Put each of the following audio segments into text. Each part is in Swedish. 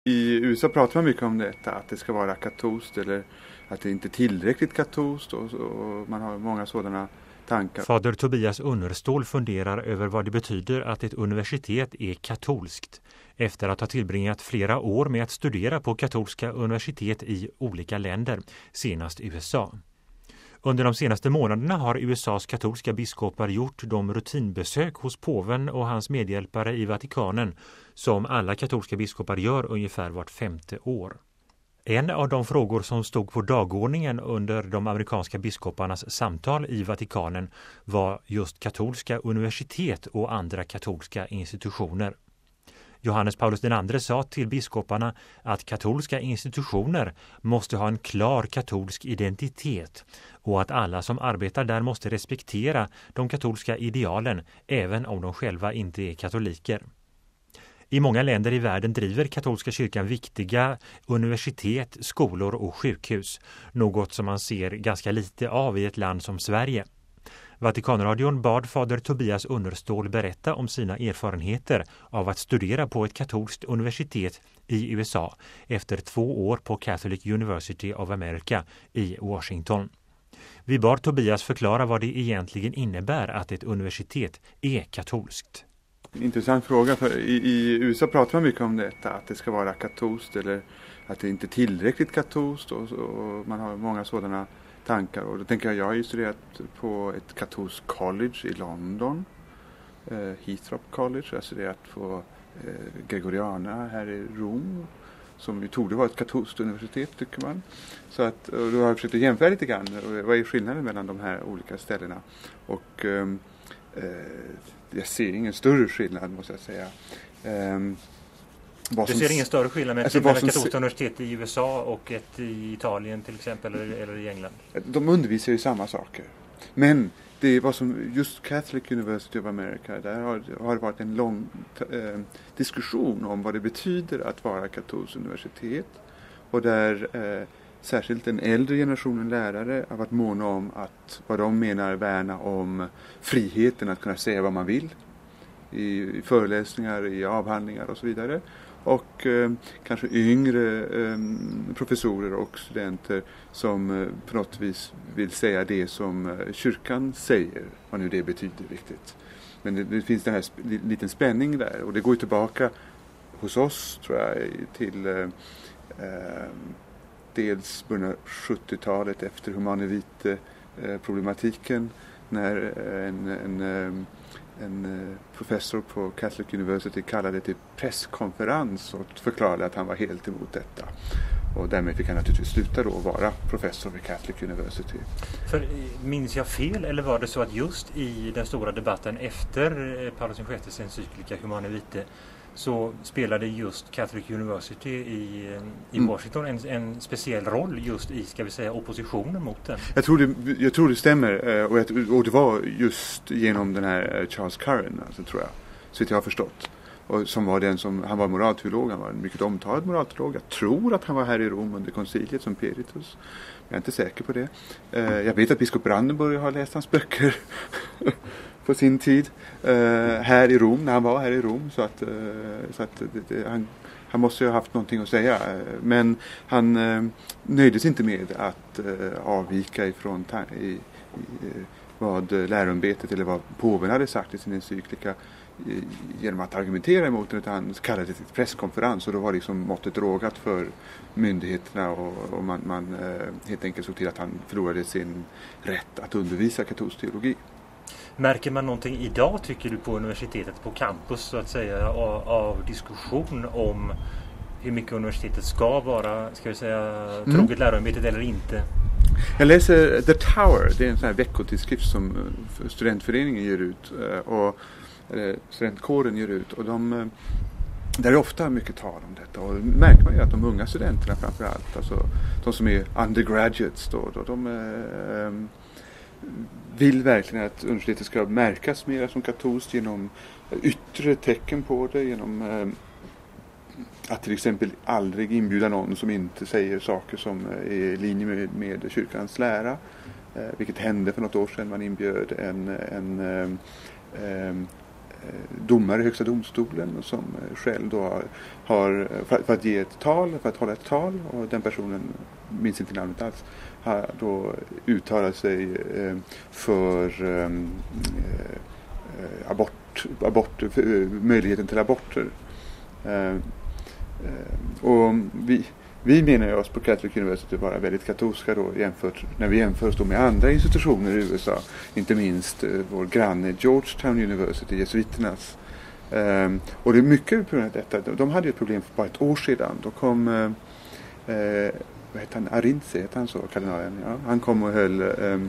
I USA pratar man mycket om detta, att det ska vara katolskt eller att det inte är tillräckligt katolskt och man har många sådana tankar. Fader Tobias Unnerstål funderar över vad det betyder att ett universitet är katolskt efter att ha tillbringat flera år med att studera på katolska universitet i olika länder, senast USA. Under de senaste månaderna har USAs katolska biskopar gjort de rutinbesök hos påven och hans medhjälpare i Vatikanen som alla katolska biskopar gör ungefär vart 5:e år. En av de frågor som stod på dagordningen under de amerikanska biskoparnas samtal i Vatikanen var just katolska universitet och andra katolska institutioner. Johannes Paulus II sa till biskoparna att katolska institutioner måste ha en klar katolsk identitet och att alla som arbetar där måste respektera de katolska idealen även om de själva inte är katoliker. I många länder i världen driver katolska kyrkan viktiga universitet, skolor och sjukhus, något som man ser ganska lite av i ett land som Sverige. Vatikanradion bad fader Tobias Unnerstål berätta om sina erfarenheter av att studera på ett katolskt universitet i USA efter 2 år på Catholic University of America i Washington. Vi bad Tobias förklara vad det egentligen innebär att ett universitet är katolskt. Intressant fråga, för i USA pratar man mycket om detta, att det ska vara katolskt eller att det inte är tillräckligt katolskt och man har många sådana tankar. Och då tänker jag har ju studerat på ett katolskt college i London, Heathrop College. Jag har studerat på Gregoriana här i Rom, som ju torde vara ett katolskt universitet tycker man. Så att, och då har jag försökt att jämföra lite grann. Vad är skillnaden mellan de här olika ställena? Och jag ser ingen större skillnad måste jag säga. Du ser ingen större skillnad mellan katolska universitet i USA och ett i Italien till exempel eller i England? De undervisar ju samma saker. Men det är vad som just Catholic University of America, där har det varit en lång diskussion om vad det betyder att vara katolskt universitet. Och där särskilt den äldre generationen lärare har varit måna om att vad de menar värna om friheten att kunna säga vad man vill i föreläsningar, i avhandlingar och så vidare. Och kanske yngre professorer och studenter som på något vis vill säga det som kyrkan säger, vad nu det betyder riktigt. Men det finns den här liten spänning där, och det går ju tillbaka hos oss tror jag till dels början av 70-talet efter Humane Vitae-problematiken när en professor på Catholic University kallade det till presskonferens och förklarade att han var helt emot detta. Och därmed fick han naturligtvis sluta då vara professor vid Catholic University. För minns jag fel, eller var det så att just i den stora debatten efter Paulus VI:s encyklika Humane Vitae så spelade just Catholic University i Washington en speciell roll just i, ska vi säga, oppositionen mot den? Jag tror det stämmer, och det var just genom den här Charles Curran, alltså, tror jag, så jag har förstått. Och som var han var moralteolog, han var en mycket omtalad moralteolog. Jag tror att han var här i Rom under konciliet som peritus. Jag är inte säker på det. Jag vet att biskop Brandenburg har läst hans böcker på sin tid här i Rom, när han var här i Rom, så att han måste ju ha haft någonting att säga, men han nöjdes inte med att avvika ifrån vad läroämbetet eller vad påven hade sagt i sin encyklika genom att argumentera emot det, utan han kallade det till presskonferens, och då var liksom måttet rågat för myndigheterna och man helt enkelt såg till att han förlorade sin rätt att undervisa katolsk teologi. Märker man någonting idag, tycker du, på universitetet, på campus så att säga, av diskussion om hur mycket universitetet ska vara, ska vi säga, troget läroämbetet eller inte? Jag läser The Tower, det är en sån här veckotidskrift som studentföreningen ger ut och studentkåren ger ut, och där är ofta mycket tal om detta, och märker man ju att de unga studenterna framförallt, alltså de som är undergraduates då de vill verkligen att universitetet ska märkas mer som katolskt genom yttre tecken på det, genom att till exempel aldrig inbjuda någon som inte säger saker som är i linje med kyrkans lära, vilket hände för något år sedan. Man inbjöd domare i högsta domstolen som själv då har för att ge ett tal, för att hålla ett tal, och den personen, minns inte namnet alls, har då uttalat sig för möjligheten till aborter. Och vi menar oss på Catholic University vara väldigt katolska då, när vi jämför oss då med andra institutioner i USA, inte minst vår granne Georgetown University, jesuiternas. Och det är mycket på grund av detta. De hade ett problem för bara ett år sedan. Då kom vad heter han? Arinze, heter han så, kardinalen? Ja. Han kom och höll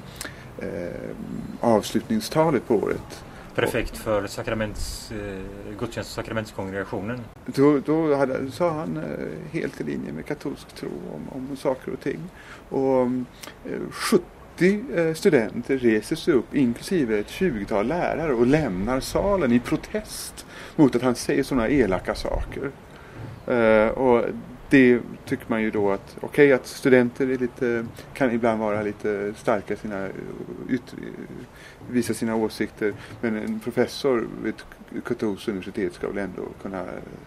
avslutningstalet på året. Prefekt för gudstjänst- och sakramentskongregationen. Då sa han helt i linje med katolsk tro om saker och ting. Och 70 studenter reser sig upp, inklusive ett 20-tal lärare, och lämnar salen i protest mot att han säger sådana elaka saker. Och det tycker man ju då att att studenter kan ibland vara lite starka visa sina åsikter, men en professor vid ett katolskt universitet ska väl ändå kunna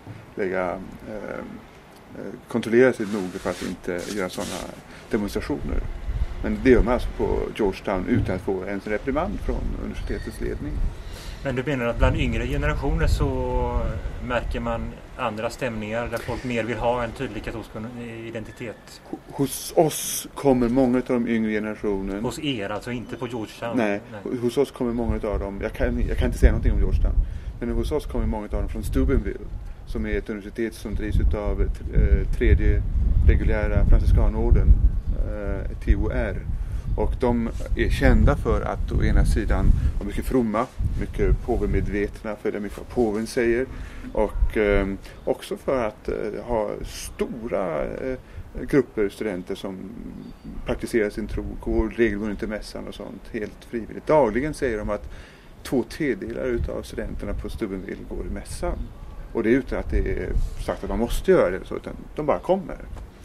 kontrollera sig noga för att inte göra sådana demonstrationer. Men det gör man alltså på Georgetown utan att få ens reprimand från universitetets ledning. Men du menar att bland yngre generationer så märker man andra stämningar där folk mer vill ha en tydlig katolsk identitet? Hos oss kommer många av de yngre generationen... Hos er, alltså inte på Georgetown? Nej. Hos oss kommer många av dem... Jag kan inte säga någonting om Georgetown. Men hos oss kommer många av dem från Steubenville, som är ett universitet som drivs av tredje reguljära franciskanorden, TOR. Och de är kända för att å ena sidan vara mycket fromma, mycket påvemedvetna, följa mycket vad påven säger, och också för att ha stora grupper studenter som praktiserar sin tro, går regelbundet till mässan och sånt, helt frivilligt. Dagligen säger de att 2/3 av studenterna på Steubenville går i mässan. Och det är utan att det är sagt att man måste göra det, så, utan de bara kommer.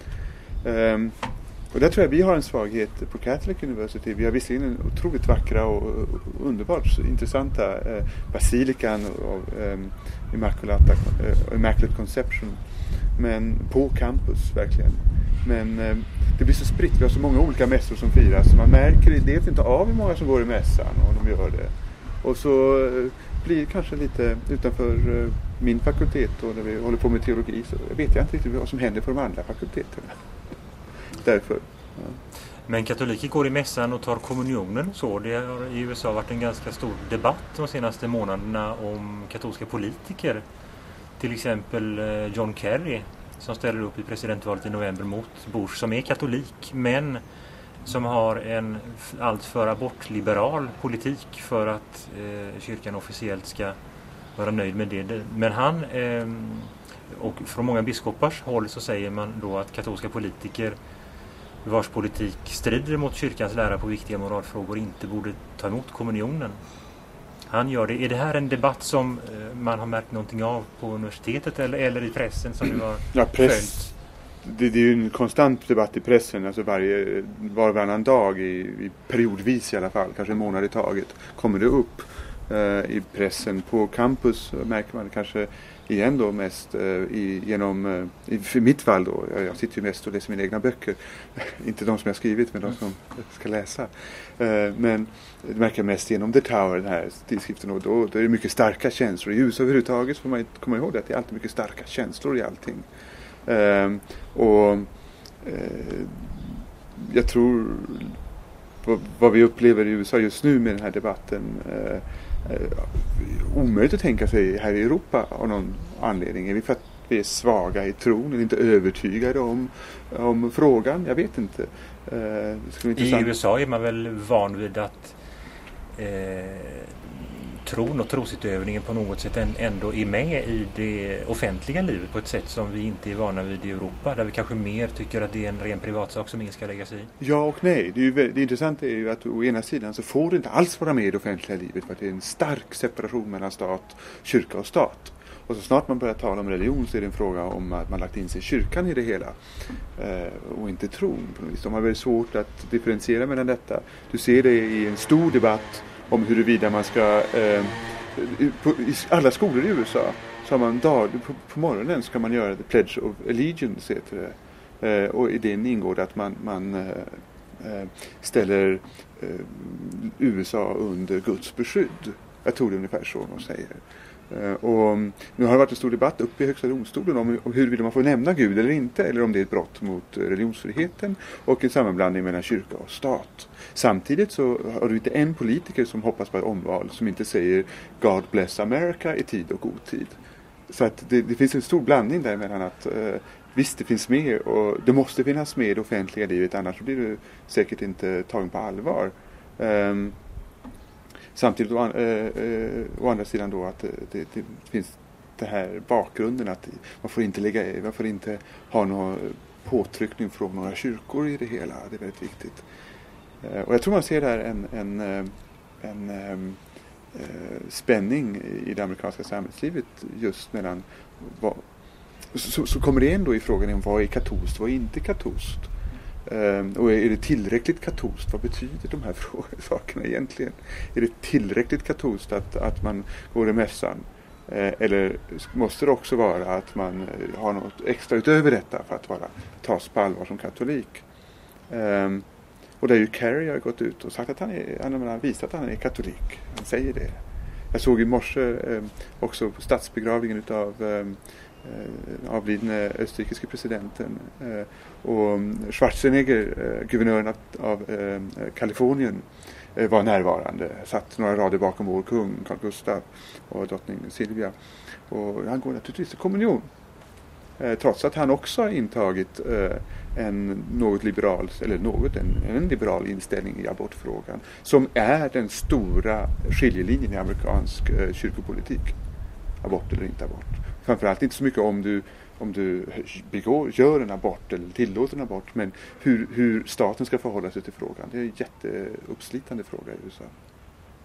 Och där tror jag vi har en svaghet på Catholic University. Vi har visserligen en otroligt vackra och underbart intressanta basilikan av Immaculate Conception, men på campus verkligen. Men det blir så spritt, vi har så många olika mässor som firas, så man märker dels inte av hur många som går i mässan, och de gör det. Och så blir det kanske lite utanför min fakultet, och när vi håller på med teologi, så vet jag inte riktigt vad som händer på de andra fakulteterna. Därför. Ja. Men katoliker går i mässan och tar kommunionen, så det har i USA varit en ganska stor debatt de senaste månaderna om katolska politiker. Till exempel John Kerry, som ställer upp i presidentvalet i november mot Bush, som är katolik men som har en alltför abortliberal politik för att kyrkan officiellt ska vara nöjd med det. Men han och från många biskopars håll så säger man då att katolska politiker vars politik strider mot kyrkans lära på viktiga moralfrågor inte borde ta emot kommunionen. Han gör det. Är det här en debatt som man har märkt någonting av på universitetet eller i pressen som du har följt? Det är ju en konstant debatt i pressen, alltså varannan dag i periodvis i alla fall, kanske en månad i taget, kommer det upp i pressen. På campus märker man det kanske igen då mest för mitt fall då, jag sitter ju mest och läser mina egna böcker, inte de som jag skrivit men de som jag ska läsa, men det märker jag mest genom The Tower, den här tidskriften, och då är det mycket starka känslor i USA överhuvudtaget, får man komma ihåg att det är alltid mycket starka känslor i allting. Jag tror vad vi upplever i USA just nu med den här debatten omöjligt att tänka sig här i Europa av någon anledning. Är vi för att vi är svaga i tron eller inte övertygade om frågan? Jag vet inte. I USA är man väl van vid att tron och trosutövningen på något sätt ändå är med i det offentliga livet på ett sätt som vi inte är vana vid i Europa, där vi kanske mer tycker att det är en ren privatsak som ingen ska lägga sig i. Ja och nej. Det intressanta är ju att å ena sidan så får det inte alls vara med i det offentliga livet, för att det är en stark separation mellan kyrka och stat. Och så snart man börjar tala om religion så är det en fråga om att man lagt in sig kyrkan i det hela och inte tron. De har väldigt svårt att differentiera mellan detta. Du ser det i en stor debatt om huruvida man ska I alla skolor i USA så har man på morgonen ska man göra the Pledge of Allegiance heter det. Och i den ingår det att man ställer USA under Guds beskydd. Jag tror det är ungefär så de säger. Och nu har det varit en stor debatt uppe i Högsta domstolen om huruvida man får nämna Gud eller inte, eller om det är ett brott mot religionsfriheten och en sammanblandning mellan kyrka och stat. Samtidigt så har du inte en politiker som hoppas på ett omval som inte säger God bless America i tid och otid. Så att det finns en stor blandning där mellan att visst det finns med och det måste finnas med i det offentliga livet, annars blir du säkert inte tagen på allvar. Samtidigt å andra sidan då att det finns det här bakgrunden att man får inte ha någon påtryckning från några kyrkor i det hela. Det är väldigt viktigt. Och jag tror man ser där en spänning i det amerikanska samhällslivet just mellan så kommer det ändå i frågan om vad är katolskt, vad är inte katolskt. Och är det tillräckligt katolskt? Vad betyder de här sakerna egentligen? Är det tillräckligt katolskt att man går i mässan? Eller måste det också vara att man har något extra utöver detta för att tas på allvar som katolik? Och där ju Kerry har gått ut och sagt att han har visat att han är katolik. Han säger det. Jag såg i morse också på statsbegravningen av avlidne österrikiske presidenten och Schwarzenegger, guvernören av Kalifornien, var närvarande. Satt några rader bakom vår kung Carl Gustaf och drottning Silvia. Och han går naturligtvis till kommunion. Trots att han också har intagit en liberal inställning i abortfrågan, som är den stora skiljelinjen i amerikansk kyrkopolitik. Abort eller inte abort. Framförallt inte så mycket om du gör en abort eller tillåter en abort, men hur staten ska förhålla sig till frågan. Det är en jätteuppslitande fråga i USA.